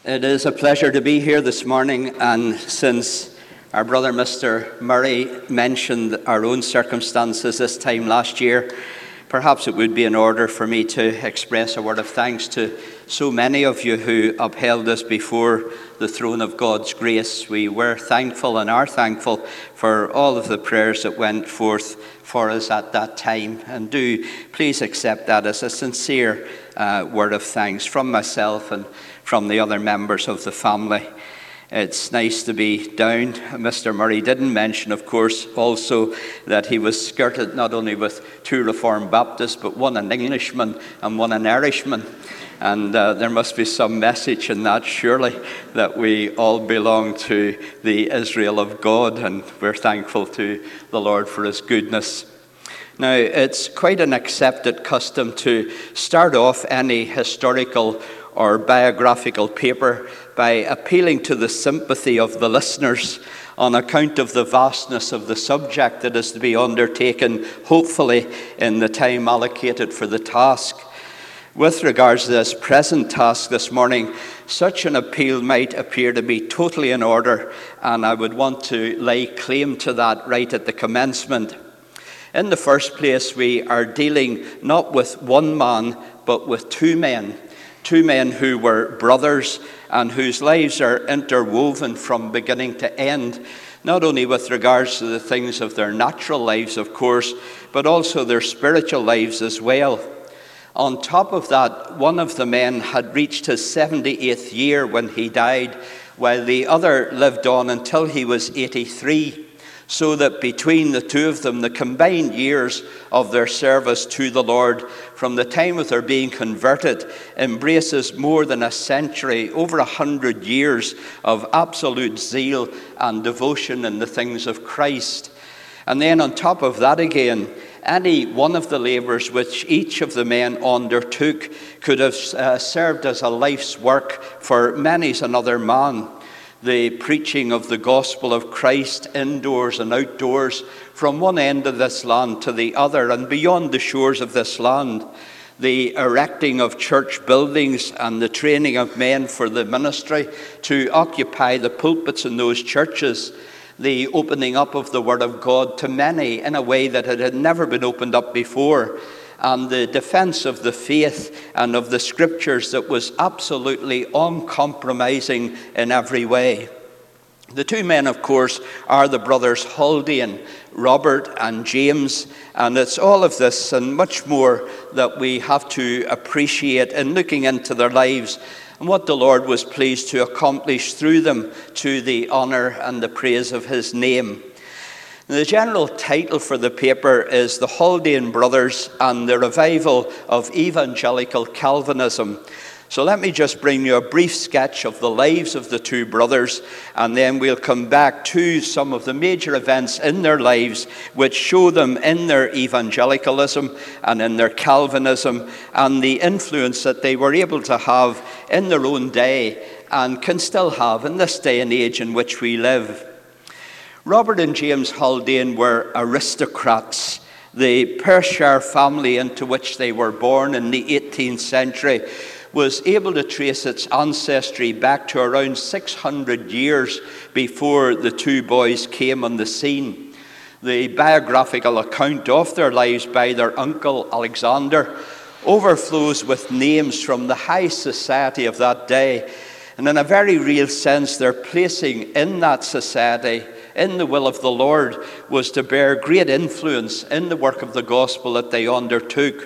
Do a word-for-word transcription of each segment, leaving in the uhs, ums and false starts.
It is a pleasure to be here this morning, and since our brother Mister Murray mentioned our own circumstances this time last year, perhaps it would be in order for me to express a word of thanks to so many of you who upheld us before the throne of God's grace. We were thankful and are thankful for all of the prayers that went forth for us at that time, and do please accept that as a sincere uh, word of thanks from myself and from the other members of the family. It's nice to be down. Mister Murray didn't mention, of course, also that he was skirted not only with two Reformed Baptists, but one an Englishman and one an Irishman. And uh, there must be some message in that, surely, that we all belong to the Israel of God, and we're thankful to the Lord for his goodness. Now, it's quite an accepted custom to start off any historical or biographical paper by appealing to the sympathy of the listeners on account of the vastness of the subject that is to be undertaken, hopefully in the time allocated for the task. With regards to this present task this morning, such an appeal might appear to be totally in order, and I would want to lay claim to that right at the commencement. In the first place, we are dealing not with one man, but with two men. Two men who were brothers and whose lives are interwoven from beginning to end, not only with regards to the things of their natural lives, of course, but also their spiritual lives as well. On top of that, one of the men had reached his seventy-eighth year when he died, while the other lived on until he was eighty-three. So that between the two of them, the combined years of their service to the Lord from the time of their being converted embraces more than a century, over a hundred years of absolute zeal and devotion in the things of Christ. And then on top of that again, any one of the labours which each of the men undertook could have uh, served as a life's work for many's another man. The preaching of the gospel of Christ indoors and outdoors, from one end of this land to the other and beyond the shores of this land. The erecting of church buildings and the training of men for the ministry to occupy the pulpits in those churches. The opening up of the Word of God to many in a way that it had never been opened up before. And the defense of the faith and of the scriptures that was absolutely uncompromising in every way. The two men, of course, are the brothers Haldane, Robert and James, and it's all of this and much more that we have to appreciate in looking into their lives and what the Lord was pleased to accomplish through them to the honour and the praise of his name. The general title for the paper is The Haldane Brothers and the Revival of Evangelical Calvinism. So let me just bring you a brief sketch of the lives of the two brothers, and then we'll come back to some of the major events in their lives which show them in their evangelicalism and in their Calvinism and the influence that they were able to have in their own day and can still have in this day and age in which we live. Robert and James Haldane were aristocrats. The Perthshire family into which they were born in the eighteenth century was able to trace its ancestry back to around six hundred years before the two boys came on the scene. The biographical account of their lives by their uncle Alexander overflows with names from the high society of that day. And in a very real sense, their placing in that society, in the will of the Lord, was to bear great influence in the work of the gospel that they undertook.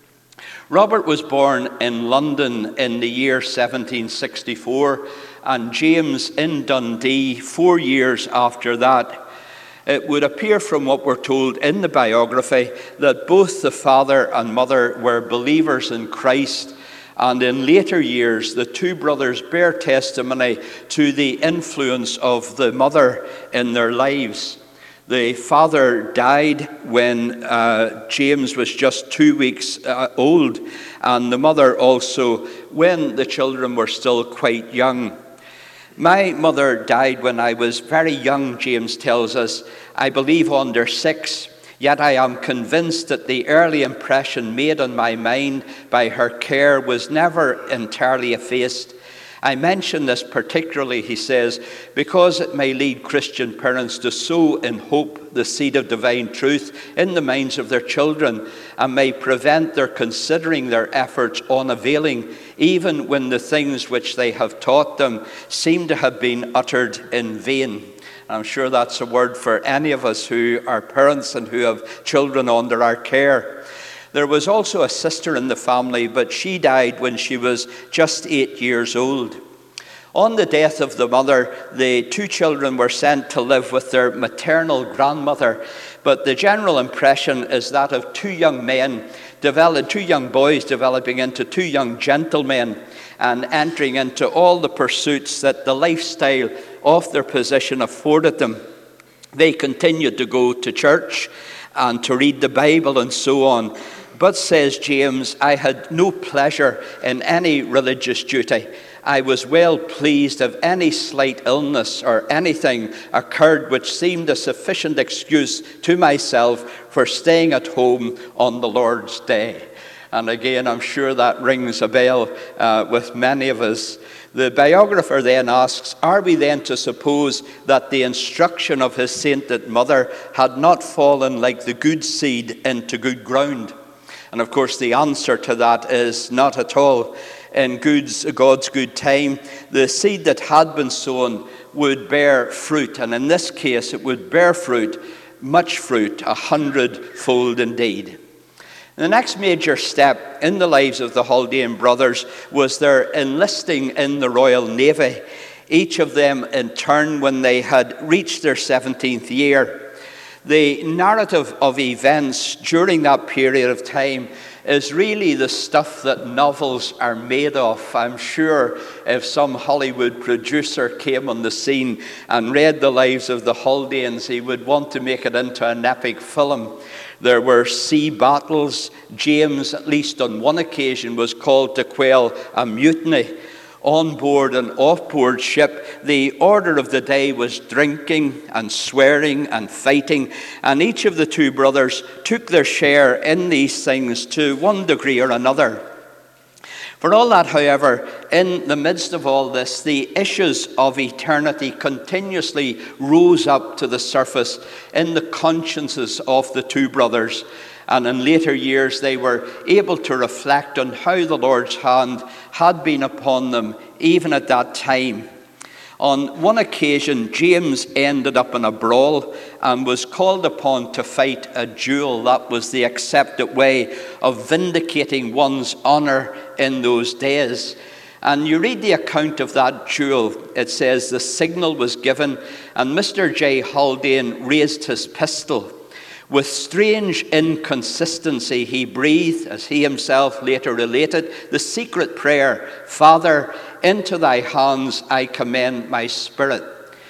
Robert was born in London in the year seventeen sixty-four, and James in Dundee four years after that. It would appear from what we're told in the biography that both the father and mother were believers in Christ. And in later years, the two brothers bear testimony to the influence of the mother in their lives. The father died when uh, James was just two weeks uh, old, and the mother also when the children were still quite young. My mother died when I was very young, James tells us, I believe under six. Yet I am convinced that the early impression made on my mind by her care was never entirely effaced. I mention this particularly, he says, because it may lead Christian parents to sow in hope the seed of divine truth in the minds of their children, and may prevent their considering their efforts unavailing, even when the things which they have taught them seem to have been uttered in vain. I'm sure that's a word for any of us who are parents and who have children under our care. There was also a sister in the family, but she died when she was just eight years old. On the death of the mother, the two children were sent to live with their maternal grandmother, but the general impression is that of two young men, developed, two young boys developing into two young gentlemen and entering into all the pursuits that the lifestyle of their position afforded them. They continued to go to church and to read the Bible and so on. But, says James, I had no pleasure in any religious duty. I was well pleased if any slight illness or anything occurred which seemed a sufficient excuse to myself for staying at home on the Lord's day. And again, I'm sure that rings a bell uh, with many of us. The biographer then asks, are we then to suppose that the instruction of his sainted mother had not fallen like the good seed into good ground? And of course, the answer to that is not at all. In God's, God's good time, the seed that had been sown would bear fruit. And in this case, it would bear fruit, much fruit, a hundredfold indeed. The next major step in the lives of the Haldanean brothers was their enlisting in the Royal Navy, each of them in turn when they had reached their seventeenth year. The narrative of events during that period of time is really the stuff that novels are made of. I'm sure if some Hollywood producer came on the scene and read the lives of the Haldaneans, he would want to make it into an epic film. There were sea battles. James, at least on one occasion, was called to quell a mutiny. On board and off board ship, the order of the day was drinking and swearing and fighting, and each of the two brothers took their share in these things to one degree or another. For all that, however, in the midst of all this, the issues of eternity continuously rose up to the surface in the consciences of the two brothers. And in later years, they were able to reflect on how the Lord's hand had been upon them, even at that time. On one occasion, James ended up in a brawl and was called upon to fight a duel. That was the accepted way of vindicating one's honor in those days. And you read the account of that duel. It says the signal was given, and Mister J. Haldane raised his pistol. With strange inconsistency, he breathed, as he himself later related, the secret prayer, Father, into thy hands I commend my spirit.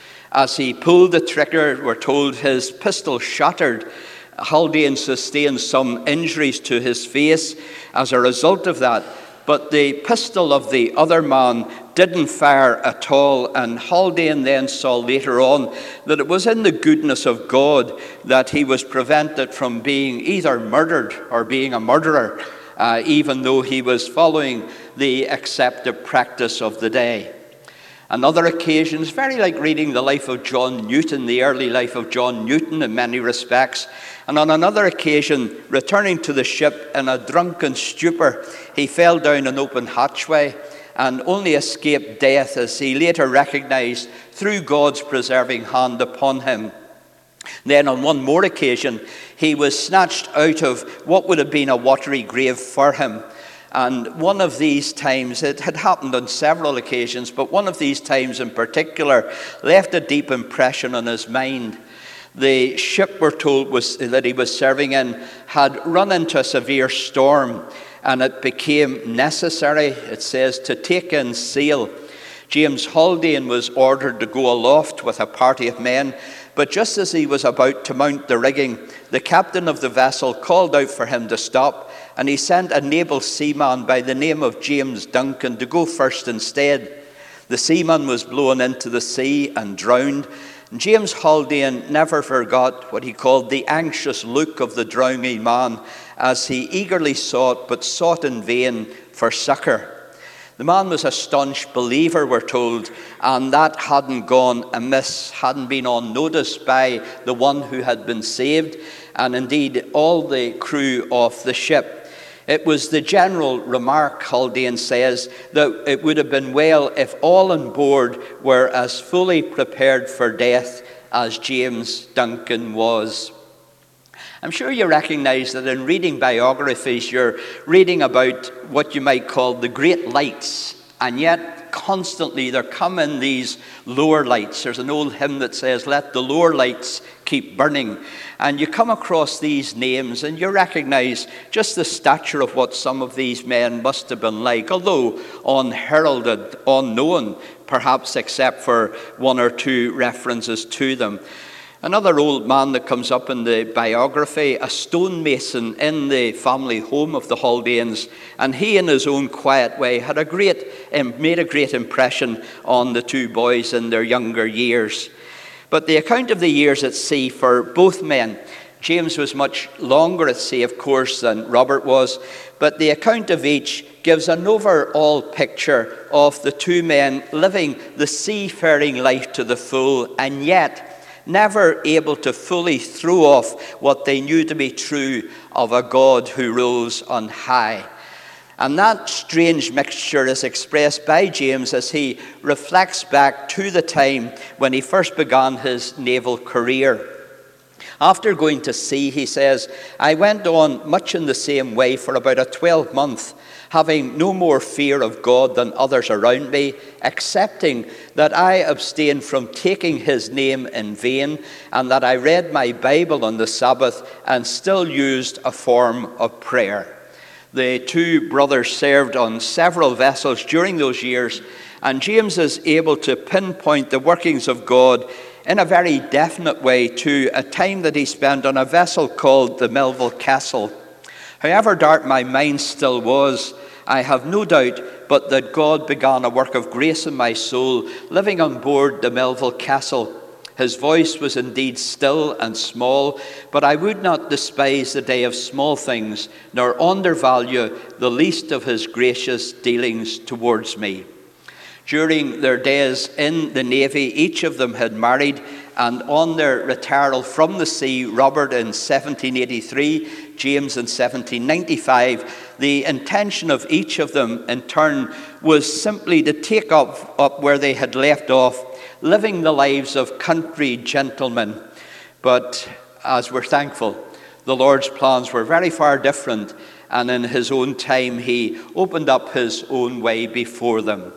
As he pulled the trigger, we're told his pistol shattered. Haldane sustained some injuries to his face as a result of that. But the pistol of the other man didn't fire at all, and Haldane then saw later on that it was in the goodness of God that he was prevented from being either murdered or being a murderer, uh, even though he was following the accepted practice of the day. Another occasion is very like reading the life of John Newton, the early life of John Newton in many respects. And on another occasion, returning to the ship in a drunken stupor, he fell down an open hatchway and only escaped death, as he later recognized, through God's preserving hand upon him. Then on one more occasion, he was snatched out of what would have been a watery grave for him. And one of these times, it had happened on several occasions, but one of these times in particular left a deep impression on his mind. The ship, we're told, was, that he was serving in had run into a severe storm, and it became necessary, it says, to take in sail. James Haldane was ordered to go aloft with a party of men, but just as he was about to mount the rigging, the captain of the vessel called out for him to stop, and he sent a naval seaman by the name of James Duncan to go first instead. The seaman was blown into the sea and drowned. James Haldane never forgot what he called the anxious look of the drowning man as he eagerly sought, but sought in vain, for succor. The man was a staunch believer, we're told, and that hadn't gone amiss, hadn't been unnoticed by the one who had been saved, and indeed all the crew of the ship. It was the general remark, Haldane says, that it would have been well if all on board were as fully prepared for death as James Duncan was. I'm sure you recognize that in reading biographies, you're reading about what you might call the great lights, and yet constantly there come in these lower lights. There's an old hymn that says, "Let the lower lights keep burning." And you come across these names and you recognize just the stature of what some of these men must have been like, although unheralded, unknown, perhaps except for one or two references to them. Another old man that comes up in the biography, a stonemason in the family home of the Haldanes, and he in his own quiet way had a great, made a great impression on the two boys in their younger years. But the account of the years at sea for both men, James was much longer at sea, of course, than Robert was, but the account of each gives an overall picture of the two men living the seafaring life to the full, and yet never able to fully throw off what they knew to be true of a God who rules on high. And that strange mixture is expressed by James as he reflects back to the time when he first began his naval career. After going to sea, he says, "I went on much in the same way for about a twelve month, having no more fear of God than others around me, excepting that I abstained from taking his name in vain, and that I read my Bible on the Sabbath and still used a form of prayer." The two brothers served on several vessels during those years, and James is able to pinpoint the workings of God in a very definite way to a time that he spent on a vessel called the Melville Castle. "However dark my mind still was, I have no doubt but that God began a work of grace in my soul, living on board the Melville Castle. His voice was indeed still and small, but I would not despise the day of small things, nor undervalue the least of his gracious dealings towards me." During their days in the Navy, each of them had married, and on their retiral from the sea, Robert in seventeen eighty-three, James in seventeen ninety-five, the intention of each of them in turn was simply to take up, up where they had left off, living the lives of country gentlemen. But as we're thankful, the Lord's plans were very far different, and in his own time he opened up his own way before them.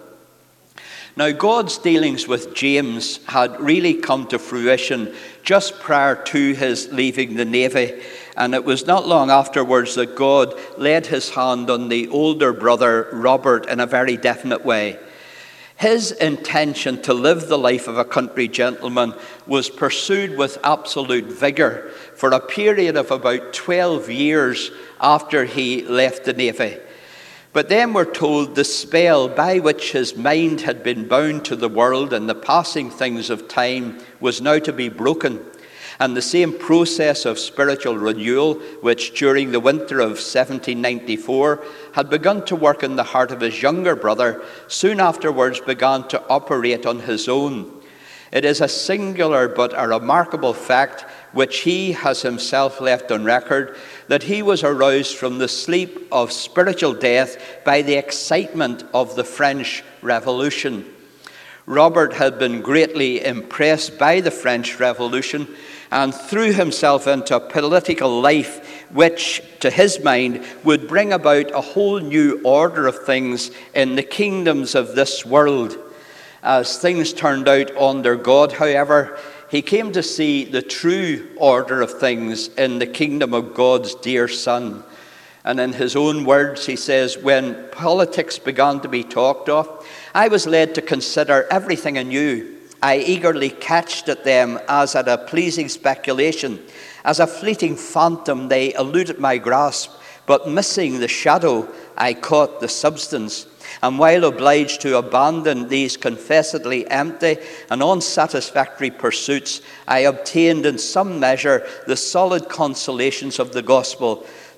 Now, God's dealings with James had really come to fruition just prior to his leaving the Navy, and it was not long afterwards that God laid his hand on the older brother, Robert, in a very definite way. His intention to live the life of a country gentleman was pursued with absolute vigor for a period of about twelve years after he left the Navy. But then we're told the spell by which his mind had been bound to the world and the passing things of time was now to be broken. And the same process of spiritual renewal, which during the winter of seventeen ninety-four had begun to work in the heart of his younger brother, soon afterwards began to operate on his own. It is a singular but a remarkable fact, which he has himself left on record, that he was aroused from the sleep of spiritual death by the excitement of the French Revolution. Robert had been greatly impressed by the French Revolution and threw himself into a political life which, to his mind, would bring about a whole new order of things in the kingdoms of this world. As things turned out under God, however, he came to see the true order of things in the kingdom of God's dear Son. And in his own words, he says, "When politics began to be talked of, I was led to consider everything anew. I eagerly catched at them as at a pleasing speculation. As a fleeting phantom, they eluded my grasp, but missing the shadow, I caught the substance. And while obliged to abandon these confessedly empty and unsatisfactory pursuits, I obtained in some measure the solid consolations of the gospel.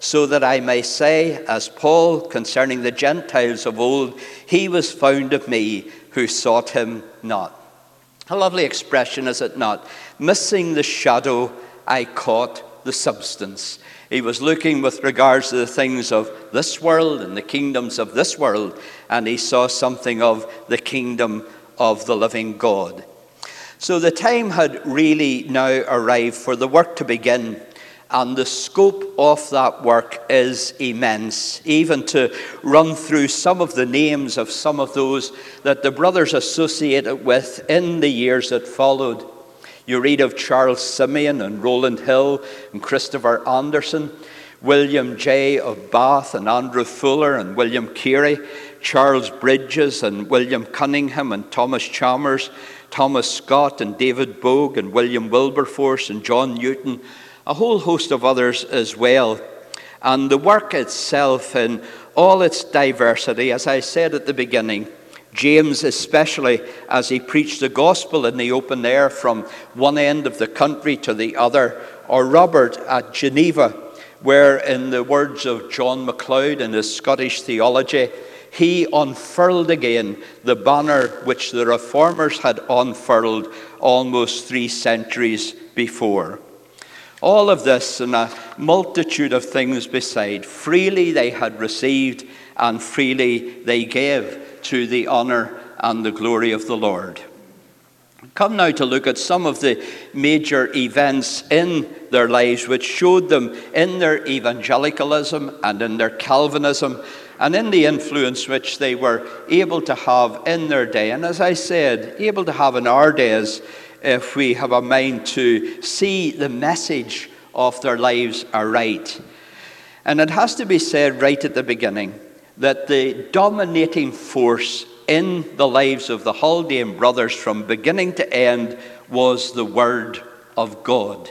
so that I may say, as Paul concerning the Gentiles of old, he was found of me who sought him not. A lovely expression, is it not? Missing the shadow, I caught the substance. He was looking with regards to the things of this world and the kingdoms of this world, and he saw something of the kingdom of the living God. So the time had really now arrived for the work to begin, and the scope of that work is immense. Even to run through some of the names of some of those that the brothers associated with in the years that followed. You read of Charles Simeon and Roland Hill and Christopher Anderson, William J. of Bath and Andrew Fuller and William Carey, Charles Bridges and William Cunningham and Thomas Chalmers, Thomas Scott and David Bogue and William Wilberforce and John Newton, a whole host of others as well. And the work itself in all its diversity, as I said at the beginning, James especially, as he preached the gospel in the open air from one end of the country to the other, or Robert at Geneva, where, in the words of John MacLeod in his Scottish theology, he unfurled again the banner which the reformers had unfurled almost three centuries before. All of this and a multitude of things beside, freely they had received and freely they gave to the honor and the glory of the Lord. Come now to look at some of the major events in their lives which showed them in their evangelicalism and in their Calvinism and in the influence which they were able to have in their day. And as I said, able to have in our days if we have a mind to see the message of their lives aright. And it has to be said right at the beginning that the dominating force in the lives of the Haldanean brothers from beginning to end was the Word of God.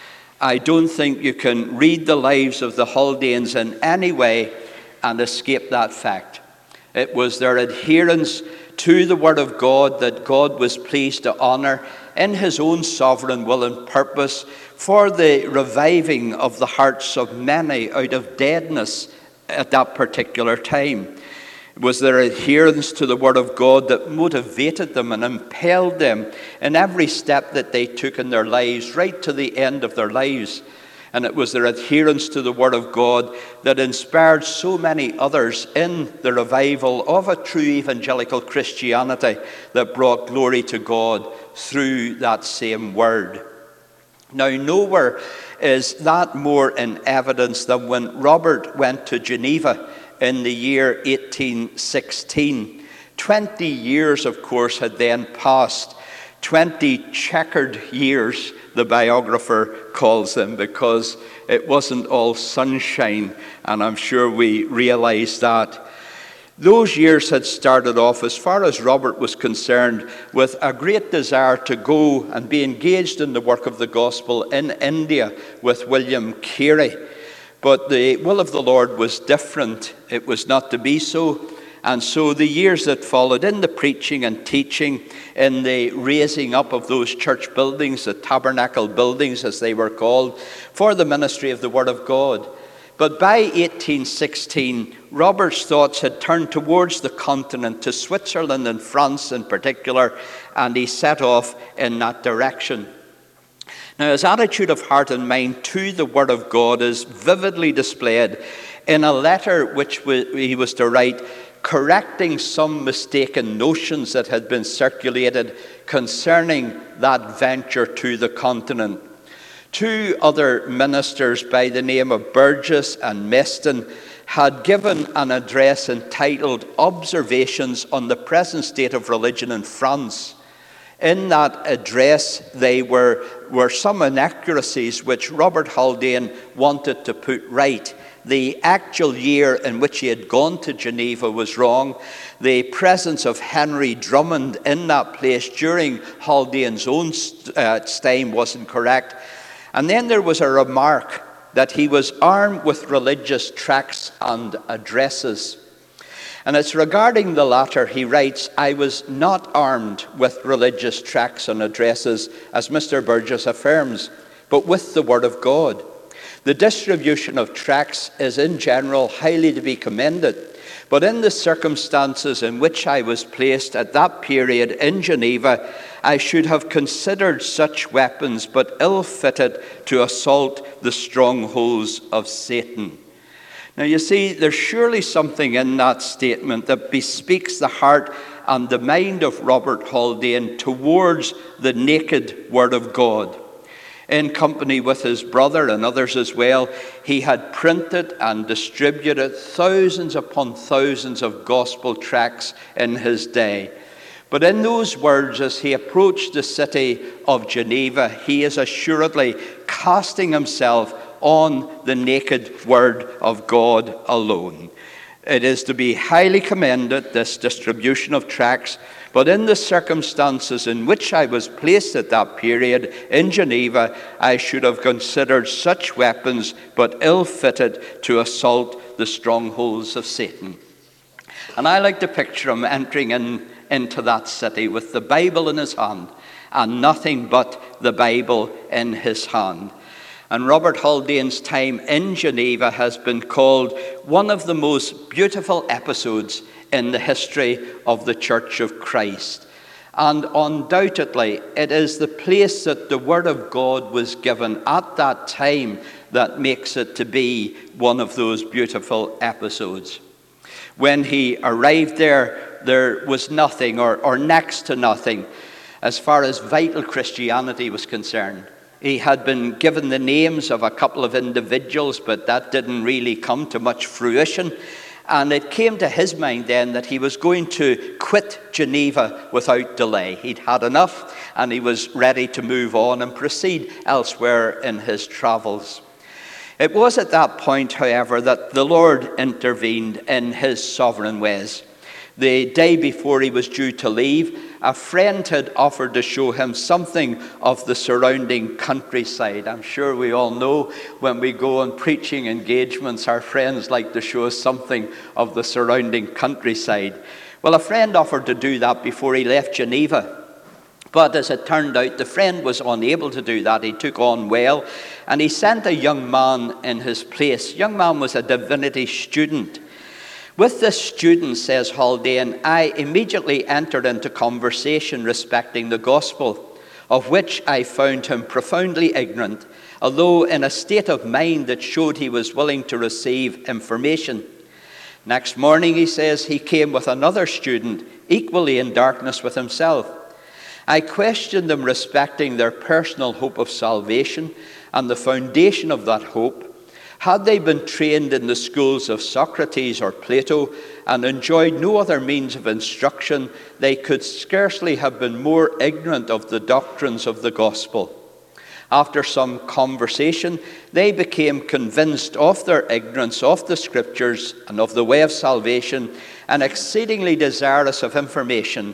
I don't think you can read the lives of the Haldaneans in any way and escape that fact. It was their adherence to the Word of God that God was pleased to honor in his own sovereign will and purpose for the reviving of the hearts of many out of deadness at that particular time. It was their adherence to the Word of God that motivated them and impelled them in every step that they took in their lives, right to the end of their lives. And it was their adherence to the Word of God that inspired so many others in the revival of a true evangelical Christianity that brought glory to God through that same Word. Now, nowhere is that more in evidence than when Robert went to Geneva in the year eighteen sixteen. Twenty years, of course, had then passed. Twenty checkered years, the biographer calls them, because it wasn't all sunshine, and I'm sure we realize that. Those years had started off, as far as Robert was concerned, with a great desire to go and be engaged in the work of the gospel in India with William Carey. But the will of the Lord was different. It was not to be so. And so the years that followed in the preaching and teaching, in the raising up of those church buildings, the tabernacle buildings as they were called, for the ministry of the Word of God. But by eighteen sixteen, Robert's thoughts had turned towards the continent, to Switzerland and France in particular, and he set off in that direction. Now, his attitude of heart and mind to the Word of God is vividly displayed in a letter which he was to write, correcting some mistaken notions that had been circulated concerning that venture to the continent. Two other ministers by the name of Burgess and Meston had given an address entitled Observations on the Present State of Religion in France. In that address, there were, were some inaccuracies which Robert Haldane wanted to put right. The actual year in which he had gone to Geneva was wrong. The presence of Henry Drummond in that place during Haldane's own uh, time wasn't correct. And then there was a remark that he was armed with religious tracts and addresses. And it's regarding the latter, he writes, I was not armed with religious tracts and addresses, as Mister Burgess affirms, but with the Word of God. The distribution of tracts is in general highly to be commended, but in the circumstances in which I was placed at that period in Geneva, I should have considered such weapons but ill-fitted to assault the strongholds of Satan. Now you see, there's surely something in that statement that bespeaks the heart and the mind of Robert Haldane towards the naked Word of God. In company with his brother and others as well, he had printed and distributed thousands upon thousands of gospel tracts in his day. But in those words, as he approached the city of Geneva, he is assuredly casting himself on the naked Word of God alone. It is to be highly commended, this distribution of tracts, but in the circumstances in which I was placed at that period in Geneva, I should have considered such weapons but ill-fitted to assault the strongholds of Satan. And I like to picture him entering in, into that city with the Bible in his hand and nothing but the Bible in his hand. And Robert Haldane's time in Geneva has been called one of the most beautiful episodes in the history of the Church of Christ. And undoubtedly, it is the place that the Word of God was given at that time that makes it to be one of those beautiful episodes. When he arrived there, there was nothing or, or next to nothing as far as vital Christianity was concerned. He had been given the names of a couple of individuals, but that didn't really come to much fruition. And it came to his mind then that he was going to quit Geneva without delay. He'd had enough, and he was ready to move on and proceed elsewhere in his travels. It was at that point, however, that the Lord intervened in his sovereign ways. The day before he was due to leave, a friend had offered to show him something of the surrounding countryside. I'm sure we all know when we go on preaching engagements, our friends like to show us something of the surrounding countryside. Well, a friend offered to do that before he left Geneva. But as it turned out, the friend was unable to do that. He took on well, and he sent a young man in his place. The young man was a divinity student. With this student, says Haldane, I immediately entered into conversation respecting the gospel, of which I found him profoundly ignorant, although in a state of mind that showed he was willing to receive information. Next morning, he says, he came with another student, equally in darkness with himself. I questioned them respecting their personal hope of salvation and the foundation of that hope. Had they been trained in the schools of Socrates or Plato and enjoyed no other means of instruction, they could scarcely have been more ignorant of the doctrines of the gospel. After some conversation, they became convinced of their ignorance of the scriptures and of the way of salvation, and exceedingly desirous of information.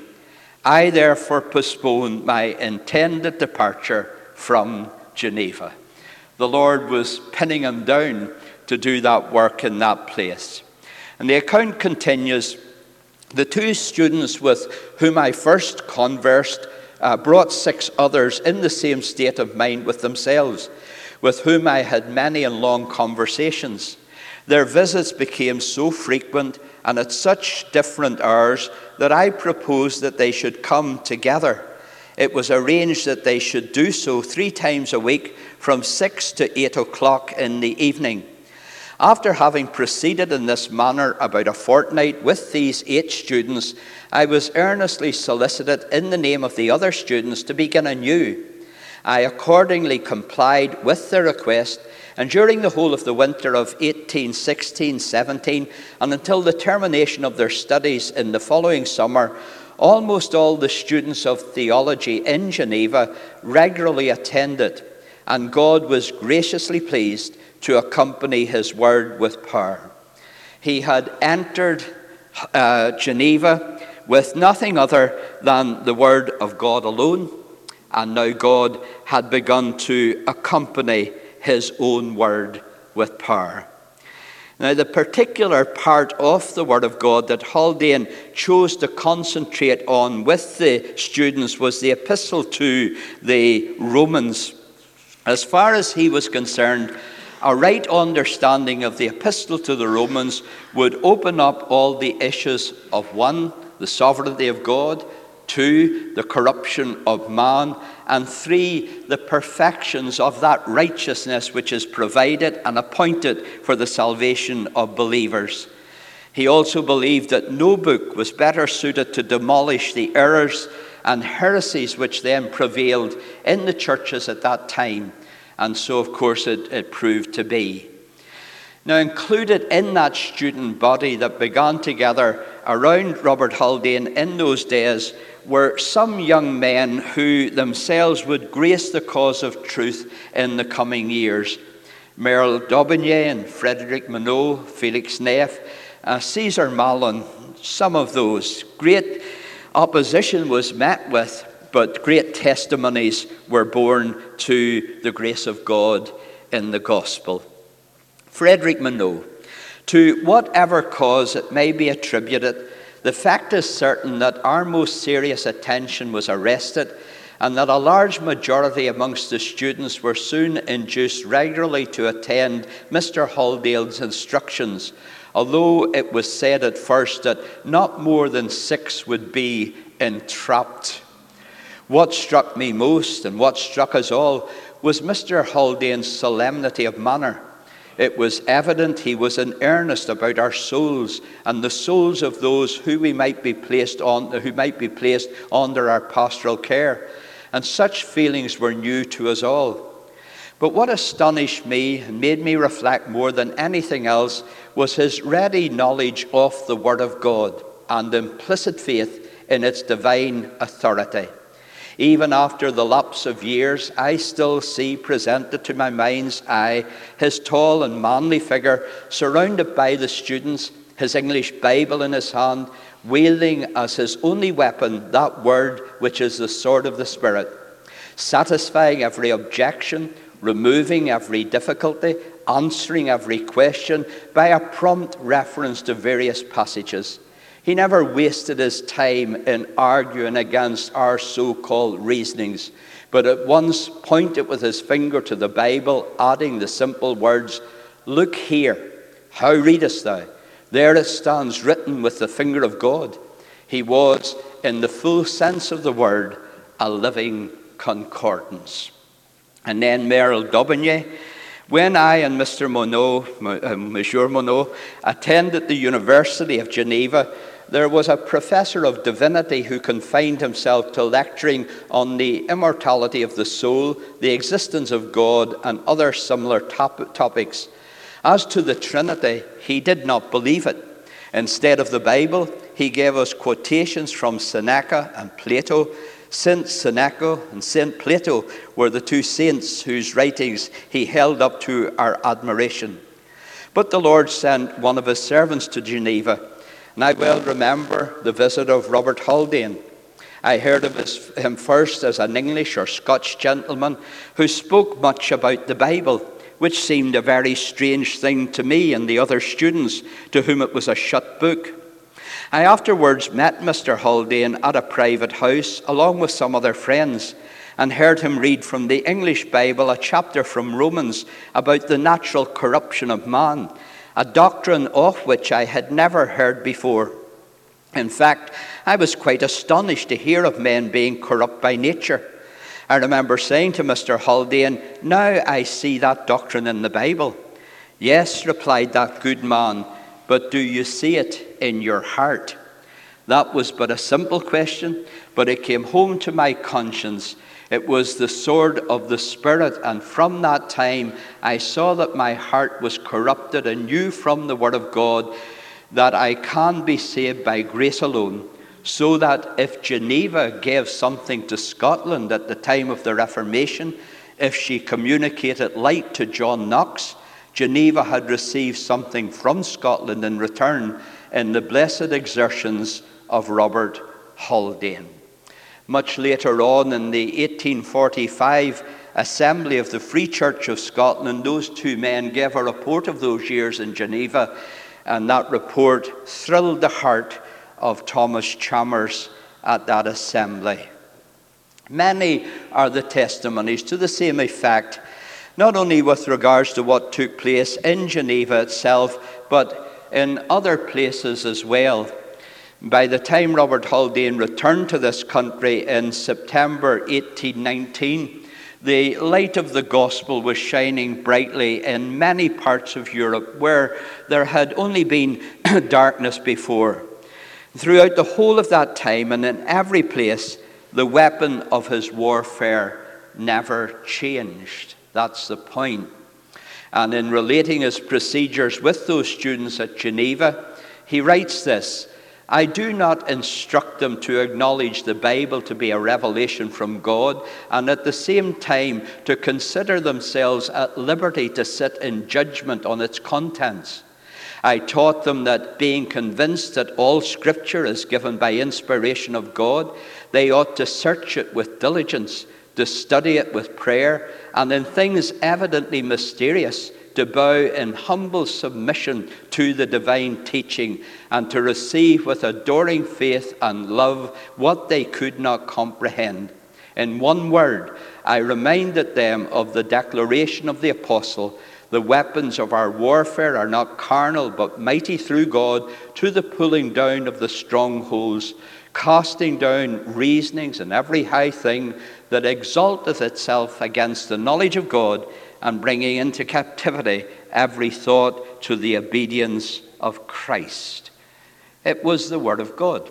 I therefore postponed my intended departure from Geneva. The Lord was pinning him down to do that work in that place. And the account continues, the two students with whom I first conversed uh, brought six others in the same state of mind with themselves, with whom I had many and long conversations. Their visits became so frequent and at such different hours that I proposed that they should come together. It was arranged that they should do so three times a week from six to eight o'clock in the evening. After having proceeded in this manner about a fortnight with these eight students, I was earnestly solicited in the name of the other students to begin anew. I accordingly complied with their request, and during the whole of the winter of eighteen sixteen seventeen, and until the termination of their studies in the following summer, almost all the students of theology in Geneva regularly attended, and God was graciously pleased to accompany his word with power. He had entered uh, Geneva with nothing other than the word of God alone, and now God had begun to accompany his own word with power. Now, the particular part of the Word of God that Haldane chose to concentrate on with the students was the epistle to the Romans. As far as he was concerned, A right understanding of the epistle to the Romans would open up all the issues of one, the sovereignty of God, two, the corruption of man, and three, the perfections of that righteousness which is provided and appointed for the salvation of believers. He also believed that no book was better suited to demolish the errors and heresies which then prevailed in the churches at that time. And so, of course, it, it proved to be. Now, included in that student body that began together around Robert Haldane in those days were some young men who themselves would grace the cause of truth in the coming years. Merle Daubigny and Frederick Monod, Felix Neff, uh, Caesar Malon, some of those. Great opposition was met with, but great testimonies were born to the grace of God in the gospel. Frederick Monod, to whatever cause it may be attributed, the fact is certain that our most serious attention was arrested, and that a large majority amongst the students were soon induced regularly to attend Mister Haldane's instructions, although it was said at first that not more than six would be entrapped. What struck me most, and what struck us all, was Mister Haldane's solemnity of manner. It was evident he was in earnest about our souls and the souls of those who we might be placed on, who might be placed under our pastoral care. And such feelings were new to us all. But what astonished me and made me reflect more than anything else was his ready knowledge of the Word of God and implicit faith in its divine authority. Even after the lapse of years, I still see presented to my mind's eye his tall and manly figure surrounded by the students, his English Bible in his hand, wielding as his only weapon that word which is the sword of the Spirit, satisfying every objection, removing every difficulty, answering every question by a prompt reference to various passages. He never wasted his time in arguing against our so-called reasonings, but at once pointed with his finger to the Bible, adding the simple words, "Look here, how readest thou? There it stands written with the finger of God." He was, in the full sense of the word, a living concordance. And then Merle Daubigny. When I and Mister Monod, uh, Monsieur Monod, attended the University of Geneva, there was a professor of divinity who confined himself to lecturing on the immortality of the soul, the existence of God, and other similar top- topics. As to the Trinity, he did not believe it. Instead of the Bible, he gave us quotations from Seneca and Plato. Saint Seneca and Saint Plato were the two saints whose writings he held up to our admiration. But the Lord sent one of his servants to Geneva, and I well remember the visit of Robert Haldane. I heard of his, him first as an English or Scotch gentleman who spoke much about the Bible, which seemed a very strange thing to me and the other students to whom it was a shut book. I afterwards met Mister Haldane at a private house along with some other friends and heard him read from the English Bible a chapter from Romans about the natural corruption of man, a doctrine of which I had never heard before. In fact, I was quite astonished to hear of men being corrupt by nature. I remember saying to Mister Haldane, "Now I see that doctrine in the Bible." "Yes," replied that good man, "but do you see it in your heart?" That was but a simple question, but it came home to my conscience. It was the sword of the Spirit, and from that time I saw that my heart was corrupted and knew from the Word of God that I can be saved by grace alone, so that if Geneva gave something to Scotland at the time of the Reformation, if she communicated light to John Knox, Geneva had received something from Scotland in return in the blessed exertions of Robert Haldane. Much later on, in the eighteen forty-five Assembly of the Free Church of Scotland, those two men gave a report of those years in Geneva, and that report thrilled the heart of Thomas Chalmers at that assembly. Many are the testimonies to the same effect not only with regards to what took place in Geneva itself, but in other places as well. By the time Robert Haldane returned to this country in September eighteen nineteen, the light of the gospel was shining brightly in many parts of Europe where there had only been darkness before. Throughout the whole of that time and in every place, the weapon of his warfare never changed. That's the point. And in relating his procedures with those students at Geneva, he writes this: I do not instruct them to acknowledge the Bible to be a revelation from God and at the same time to consider themselves at liberty to sit in judgment on its contents. I taught them that being convinced that all Scripture is given by inspiration of God, they ought to search it with diligence, to study it with prayer, and in things evidently mysterious, to bow in humble submission to the divine teaching, and to receive with adoring faith and love what they could not comprehend. In one word, I reminded them of the declaration of the apostle: the weapons of our warfare are not carnal, but mighty through God to the pulling down of the strongholds, casting down reasonings and every high thing that exalteth itself against the knowledge of God, and bringing into captivity every thought to the obedience of Christ. It was the word of God.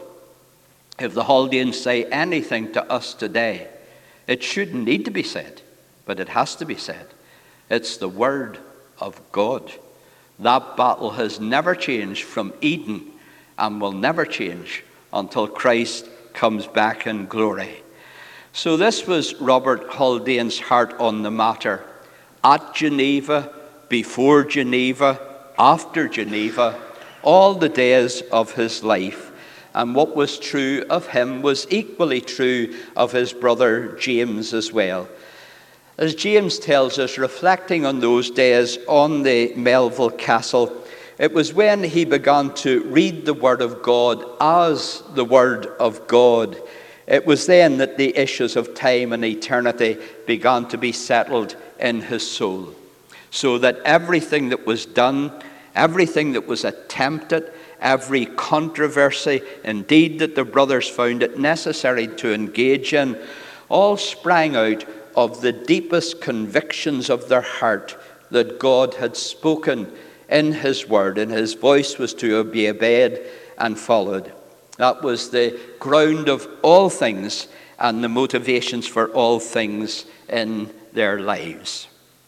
If the Haldanes say anything to us today, it shouldn't need to be said, but it has to be said. It's the word of God. That battle has never changed from Eden and will never change until Christ comes back in glory. So this was Robert Haldane's heart on the matter. At Geneva, before Geneva, after Geneva, all the days of his life. And what was true of him was equally true of his brother James as well. As James tells us, reflecting on those days on the Melville Castle, it was when he began to read the Word of God as the Word of God. It was then that the issues of time and eternity began to be settled in his soul, so that everything that was done, everything that was attempted, every controversy, indeed that the brothers found it necessary to engage in, all sprang out of the deepest convictions of their heart that God had spoken in his word, and his voice was to be obeyed and followed. That was the ground of all things and the motivations for all things in their lives.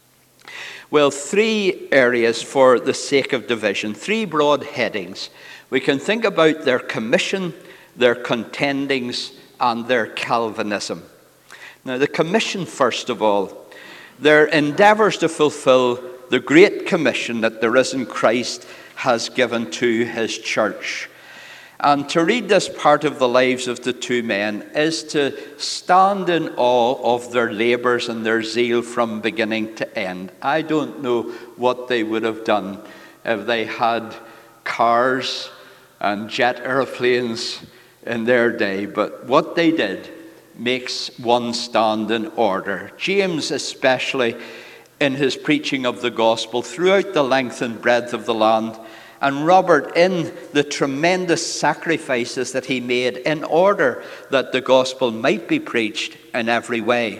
Well, three areas for the sake of division, three broad headings. We can think about their commission, their contendings, and their Calvinism. Now, the commission, first of all, their endeavors to fulfill the great commission that the risen Christ has given to his church. And to read this part of the lives of the two men is to stand in awe of their labors and their zeal from beginning to end. I don't know what they would have done if they had cars and jet airplanes in their day, but what they did makes one stand in order. James especially, in his preaching of the gospel throughout the length and breadth of the land, and Robert in the tremendous sacrifices that he made in order that the gospel might be preached in every way.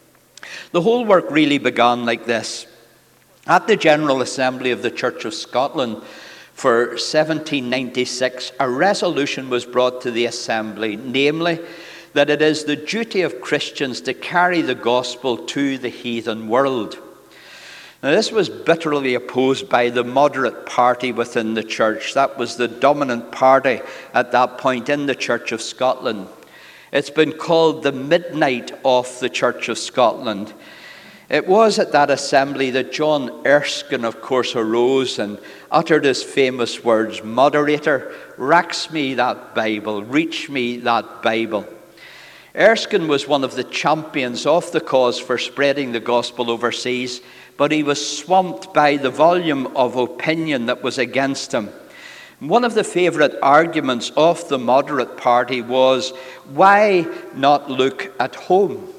The whole work really began like this. At the General Assembly of the Church of Scotland for seventeen ninety-six, a resolution was brought to the Assembly, namely that it is the duty of Christians to carry the gospel to the heathen world. Now, this was bitterly opposed by the moderate party within the church. That was the dominant party at that point in the Church of Scotland. It's been called the midnight of the Church of Scotland. It was at that assembly that John Erskine, of course, arose and uttered his famous words, "Moderator, rax me that Bible, reach me that Bible." Erskine was one of the champions of the cause for spreading the gospel overseas, but he was swamped by the volume of opinion that was against him. One of the favorite arguments of the moderate party was, why not look at home?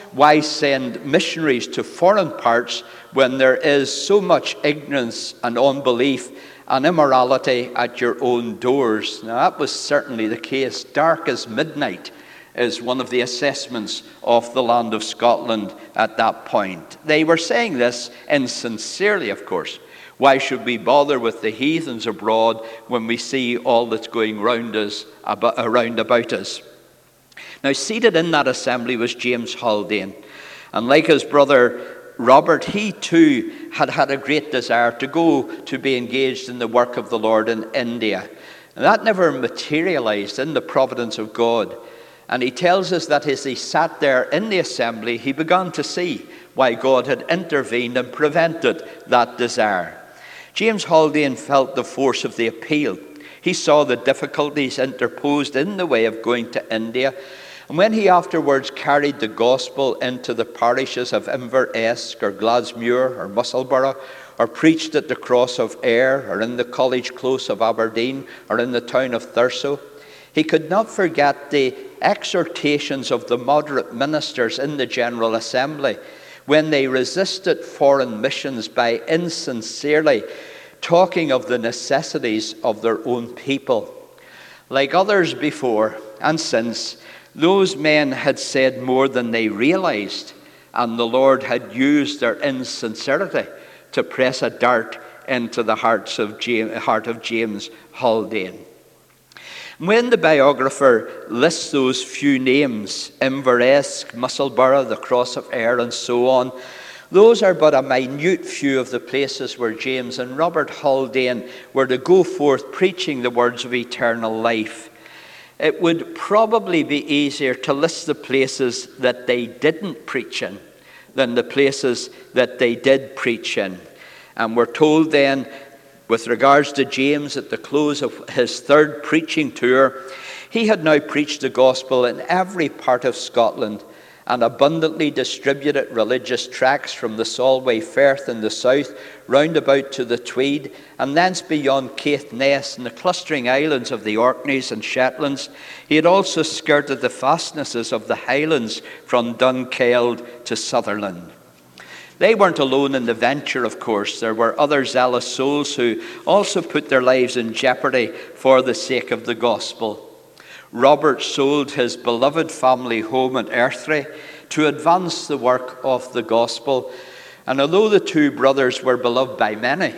Why send missionaries to foreign parts when there is so much ignorance and unbelief and immorality at your own doors? Now, that was certainly the case. Dark as midnight is one of the assessments of the land of Scotland at that point. They were saying this insincerely, of course. Why should we bother with the heathens abroad when we see all that's going round us, about, around about us? Now, seated in that assembly was James Haldane. And like his brother Robert, he too had had a great desire to go to be engaged in the work of the Lord in India. And that never materialized in the providence of God. And he tells us that as he sat there in the assembly, he began to see why God had intervened and prevented that desire. James Haldane felt the force of the appeal. He saw the difficulties interposed in the way of going to India. And when he afterwards carried the gospel into the parishes of Inverask or Gladsmuir or Musselburgh, or preached at the Cross of Ayr, or in the College Close of Aberdeen, or in the town of Thurso, he could not forget the exhortations of the moderate ministers in the General Assembly when they resisted foreign missions by insincerely talking of the necessities of their own people. Like others before and since, those men had said more than they realized, and the Lord had used their insincerity to press a dart into the hearts of James, heart of James Haldane. When the biographer lists those few names, Inverask, Musselburgh, the Cross of Ayr, and so on, those are but a minute few of the places where James and Robert Haldane were to go forth preaching the words of eternal life. It would probably be easier to list the places that they didn't preach in than the places that they did preach in. And we're told then, with regards to James, at the close of his third preaching tour, he had now preached the gospel in every part of Scotland and abundantly distributed religious tracts from the Solway Firth in the south, round about to the Tweed, and thence beyond Caithness and the clustering islands of the Orkneys and Shetlands. He had also skirted the fastnesses of the Highlands from Dunkeld to Sutherland. They weren't alone in the venture, of course. There were other zealous souls who also put their lives in jeopardy for the sake of the gospel. Robert sold his beloved family home at Earthry to advance the work of the gospel. And although the two brothers were beloved by many,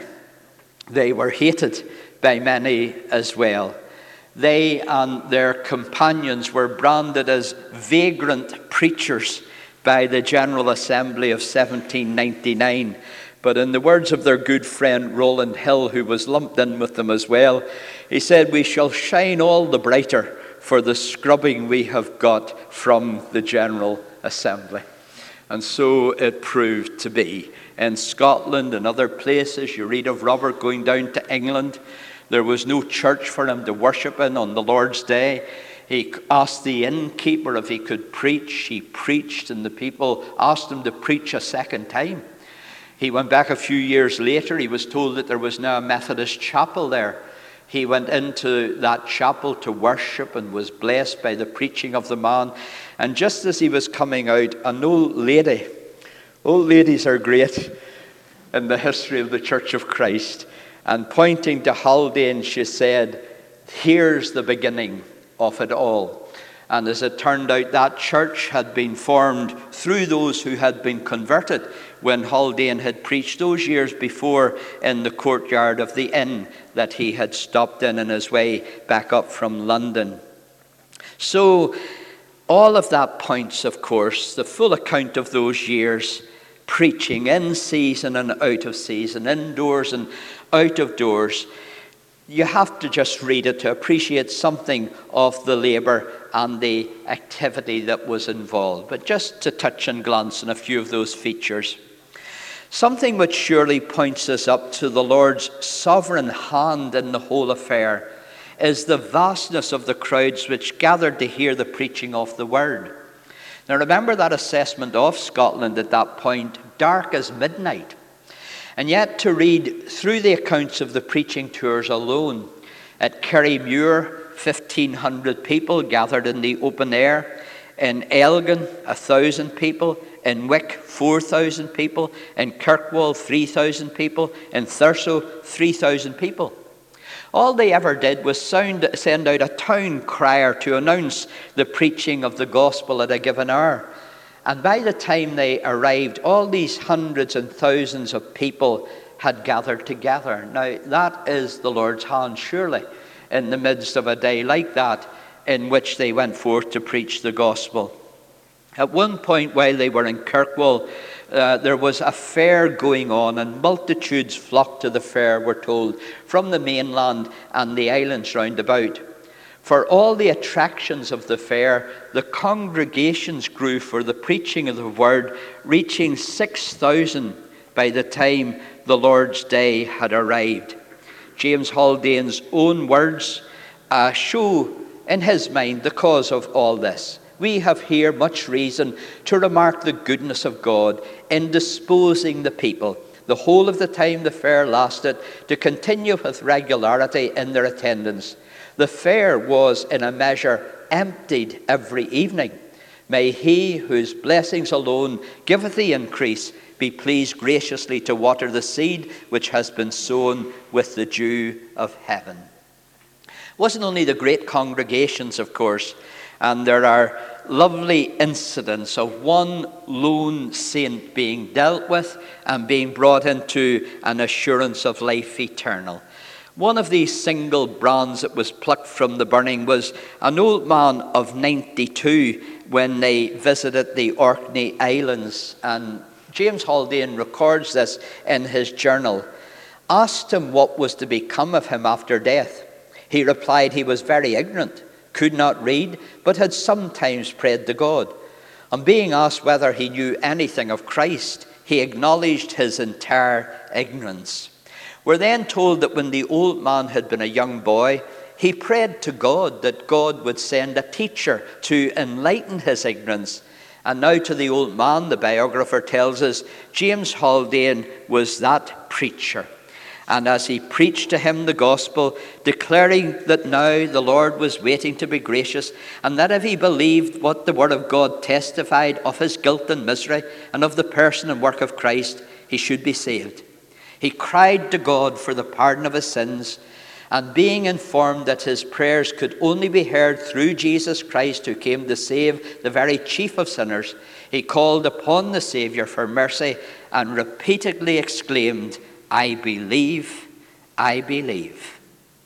they were hated by many as well. They and their companions were branded as vagrant preachers by the General Assembly of seventeen ninety-nine. But in the words of their good friend Roland Hill, who was lumped in with them as well, he said, "We shall shine all the brighter for the scrubbing we have got from the General Assembly." And so it proved to be. In Scotland and other places, you read of Robert going down to England. There was no church for him to worship in on the Lord's Day. He asked the innkeeper if he could preach. He preached, and the people asked him to preach a second time. He went back a few years later. He was told that there was now a Methodist chapel there. He went into that chapel to worship and was blessed by the preaching of the man. And just as he was coming out, an old lady, old ladies are great in the history of the Church of Christ, and pointing to Haldane, she said, "Here's the beginning of it all." And as it turned out, that church had been formed through those who had been converted when Haldane had preached those years before in the courtyard of the inn that he had stopped in on his way back up from London. So all of that points, of course, the full account of those years, preaching in season and out of season, indoors and out of doors. You have to just read it to appreciate something of the labour and the activity that was involved. But just to touch and glance on a few of those features. Something which surely points us up to the Lord's sovereign hand in the whole affair is the vastness of the crowds which gathered to hear the preaching of the word. Now remember that assessment of Scotland at that point, dark as midnight. And yet to read through the accounts of the preaching tours alone, at Kerrymuir, fifteen hundred people gathered in the open air. In Elgin, a thousand people. In Wick, four thousand people. In Kirkwall, three thousand people. In Thurso, three thousand people. All they ever did was sound, send out a town crier to announce the preaching of the gospel at a given hour. And by the time they arrived, all these hundreds and thousands of people had gathered together. Now, that is the Lord's hand, surely, in the midst of a day like that, in which they went forth to preach the gospel. At one point, while they were in Kirkwall, uh, there was a fair going on, and multitudes flocked to the fair, we're told, from the mainland and the islands round about. For all the attractions of the fair, the congregations grew for the preaching of the word, reaching six thousand by the time the Lord's day had arrived. James Haldane's own words uh, show in his mind the cause of all this. We have here much reason to remark the goodness of God in disposing the people, the whole of the time the fair lasted, to continue with regularity in their attendance. The fair was in a measure emptied every evening. May he whose blessings alone giveth the increase be pleased graciously to water the seed which has been sown with the dew of heaven. It wasn't only the great congregations, of course, and there are lovely incidents of one lone saint being dealt with and being brought into an assurance of life eternal. One of these single brands that was plucked from the burning was an old man of ninety-two when they visited the Orkney Islands. And James Haldane records this in his journal. Asked him what was to become of him after death. He replied he was very ignorant, could not read, but had sometimes prayed to God. On being asked whether he knew anything of Christ, he acknowledged his entire ignorance. We're then told that when the old man had been a young boy, he prayed to God that God would send a teacher to enlighten his ignorance. And now to the old man, the biographer tells us, James Haldane was that preacher. And as he preached to him the gospel, declaring that now the Lord was waiting to be gracious, and that if he believed what the word of God testified of his guilt and misery, and of the person and work of Christ, he should be saved. He cried to God for the pardon of his sins, and being informed that his prayers could only be heard through Jesus Christ, who came to save the very chief of sinners, he called upon the Saviour for mercy and repeatedly exclaimed, I believe, I believe.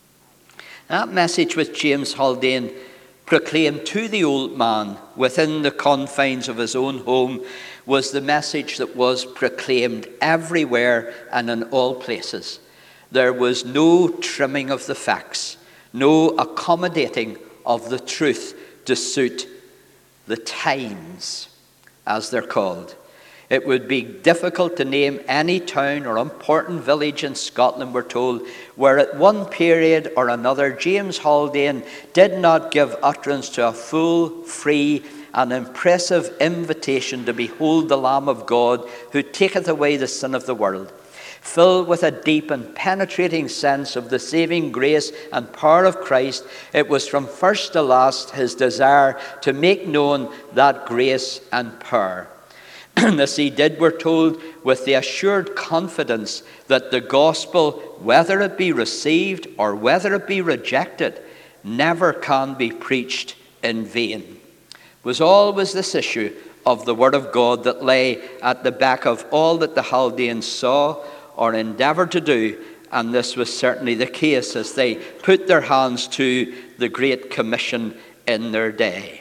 That message which James Haldane proclaimed to the old man within the confines of his own home was the message that was proclaimed everywhere and in all places. There was no trimming of the facts, no accommodating of the truth to suit the times, as they're called. It would be difficult to name any town or important village in Scotland, we're told, where at one period or another James Haldane did not give utterance to a full, free, and impressive invitation to behold the Lamb of God who taketh away the sin of the world. Filled with a deep and penetrating sense of the saving grace and power of Christ, it was from first to last his desire to make known that grace and power. This he did, we're told, with the assured confidence that the gospel, whether it be received or whether it be rejected, never can be preached in vain. It was always this issue of the word of God that lay at the back of all that the Haldanes saw or endeavoured to do, and this was certainly the case as they put their hands to the Great Commission in their day.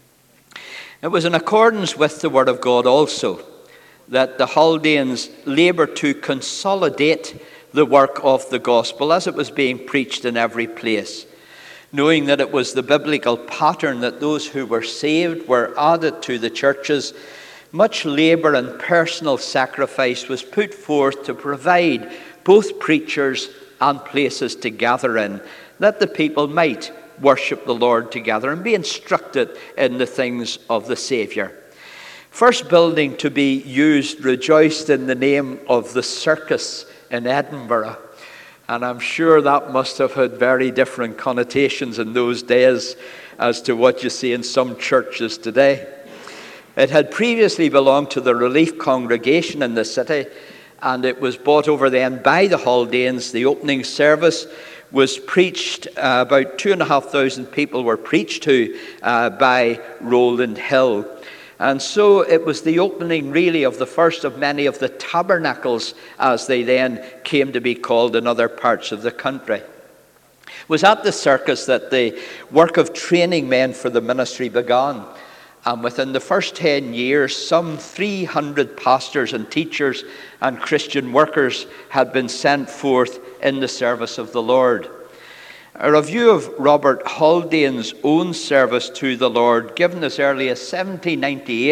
It was in accordance with the word of God also that the Haldanes laboured to consolidate the work of the gospel as it was being preached in every place, knowing that it was the biblical pattern that those who were saved were added to the churches. Much labour and personal sacrifice was put forth to provide both preachers and places to gather in, that the people might worship the Lord together and be instructed in the things of the Saviour. First building to be used rejoiced in the name of the Circus in Edinburgh. And I'm sure that must have had very different connotations in those days as to what you see in some churches today. It had previously belonged to the Relief congregation in the city, and it was bought over then by the Haldanes. The opening service was preached, uh, about two and a half thousand people were preached to uh, by Rowland Hill. And so it was the opening really of the first of many of the tabernacles, as they then came to be called in other parts of the country. It was at the circus that the work of training men for the ministry began. And within the first ten years, some three hundred pastors and teachers and Christian workers had been sent forth in the service of the Lord. A review of Robert Haldane's own service to the Lord, given as early as seventeen ninety-eight,